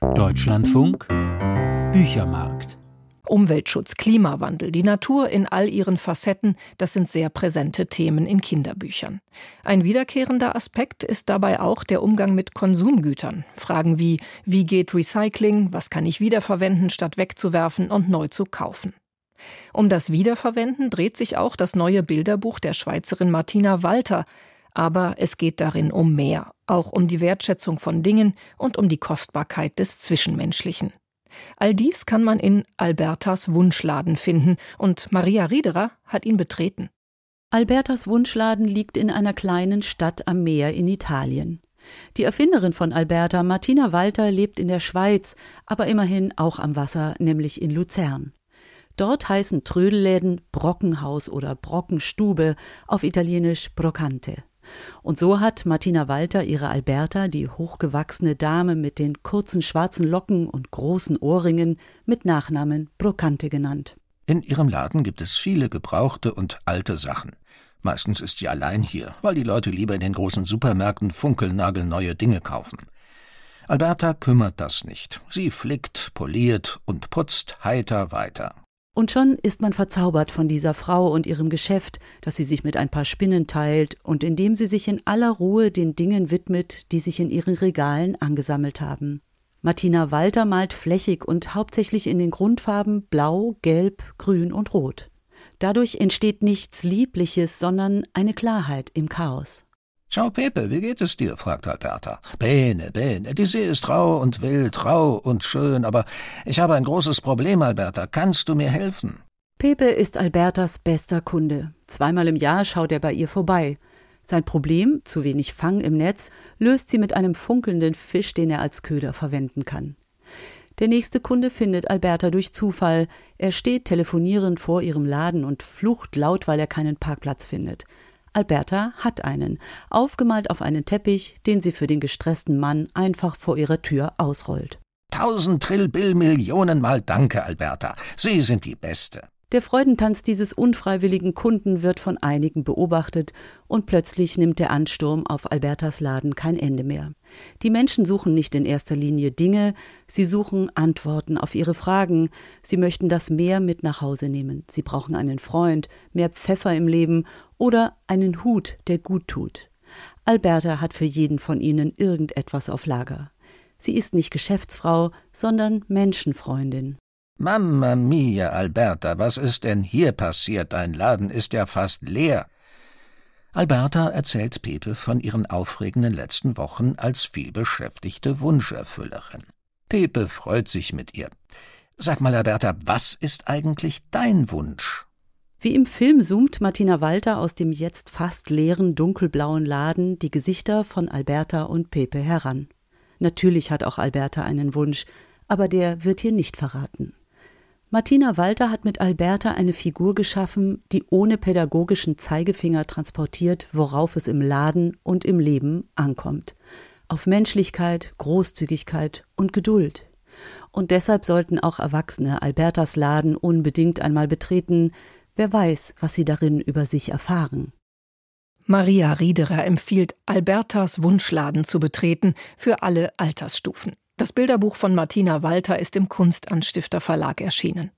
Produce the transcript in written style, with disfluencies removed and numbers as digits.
Deutschlandfunk Büchermarkt. Umweltschutz, Klimawandel, die Natur in all ihren Facetten, das sind sehr präsente Themen in Kinderbüchern. Ein wiederkehrender Aspekt ist dabei auch der Umgang mit Konsumgütern. Fragen wie geht Recycling, was kann ich wiederverwenden, statt wegzuwerfen und neu zu kaufen. Um das Wiederverwenden dreht sich auch das neue Bilderbuch der Schweizerin Martina Walter. Aber es geht darin um mehr, auch um die Wertschätzung von Dingen und um die Kostbarkeit des Zwischenmenschlichen. All dies kann man in Albertas Wunschladen finden und Maria Riederer hat ihn betreten. Albertas Wunschladen liegt in einer kleinen Stadt am Meer in Italien. Die Erfinderin von Alberta, Martina Walter, lebt in der Schweiz, aber immerhin auch am Wasser, nämlich in Luzern. Dort heißen Trödelläden Brockenhaus oder Brockenstube, auf Italienisch Brocante. Und so hat Martina Walter ihre Alberta, die hochgewachsene Dame mit den kurzen schwarzen Locken und großen Ohrringen, mit Nachnamen Brocante genannt. In ihrem Laden gibt es viele gebrauchte und alte Sachen. Meistens ist sie allein hier, weil die Leute lieber in den großen Supermärkten funkelnagelneue Dinge kaufen. Alberta kümmert das nicht. Sie flickt, poliert und putzt heiter weiter. Und schon ist man verzaubert von dieser Frau und ihrem Geschäft, das sie sich mit ein paar Spinnen teilt und indem sie sich in aller Ruhe den Dingen widmet, die sich in ihren Regalen angesammelt haben. Martina Walter malt flächig und hauptsächlich in den Grundfarben Blau, Gelb, Grün und Rot. Dadurch entsteht nichts Liebliches, sondern eine Klarheit im Chaos. »Ciao Pepe, wie geht es dir?« fragt Alberta. »Bene, bene, die See ist rau und wild, rau und schön, aber ich habe ein großes Problem, Alberta. Kannst du mir helfen?« Pepe ist Albertas bester Kunde. 2-mal im Jahr schaut er bei ihr vorbei. Sein Problem, zu wenig Fang im Netz, löst sie mit einem funkelnden Fisch, den er als Köder verwenden kann. Der nächste Kunde findet Alberta durch Zufall. Er steht telefonierend vor ihrem Laden und flucht laut, weil er keinen Parkplatz findet. Alberta hat einen, aufgemalt auf einen Teppich, den sie für den gestressten Mann einfach vor ihrer Tür ausrollt. 1000 Trillbill Millionen Mal danke, Alberta. Sie sind die Beste. Der Freudentanz dieses unfreiwilligen Kunden wird von einigen beobachtet und plötzlich nimmt der Ansturm auf Albertas Laden kein Ende mehr. Die Menschen suchen nicht in erster Linie Dinge, sie suchen Antworten auf ihre Fragen. Sie möchten das Meer mit nach Hause nehmen. Sie brauchen einen Freund, mehr Pfeffer im Leben oder einen Hut, der gut tut. Alberta hat für jeden von ihnen irgendetwas auf Lager. Sie ist nicht Geschäftsfrau, sondern Menschenfreundin. Mamma mia, Alberta, was ist denn hier passiert? Dein Laden ist ja fast leer. Alberta erzählt Pepe von ihren aufregenden letzten Wochen als vielbeschäftigte Wunscherfüllerin. Pepe freut sich mit ihr. Sag mal, Alberta, was ist eigentlich dein Wunsch? Wie im Film zoomt Martina Walter aus dem jetzt fast leeren dunkelblauen Laden die Gesichter von Alberta und Pepe heran. Natürlich hat auch Alberta einen Wunsch, aber der wird hier nicht verraten. Martina Walter hat mit Alberta eine Figur geschaffen, die ohne pädagogischen Zeigefinger transportiert, worauf es im Laden und im Leben ankommt. Auf Menschlichkeit, Großzügigkeit und Geduld. Und deshalb sollten auch Erwachsene Albertas Laden unbedingt einmal betreten. Wer weiß, was sie darin über sich erfahren. Maria Riederer empfiehlt, Albertas Wunschladen zu betreten für alle Altersstufen. Das Bilderbuch von Martina Walter ist im Kunstanstifter Verlag erschienen.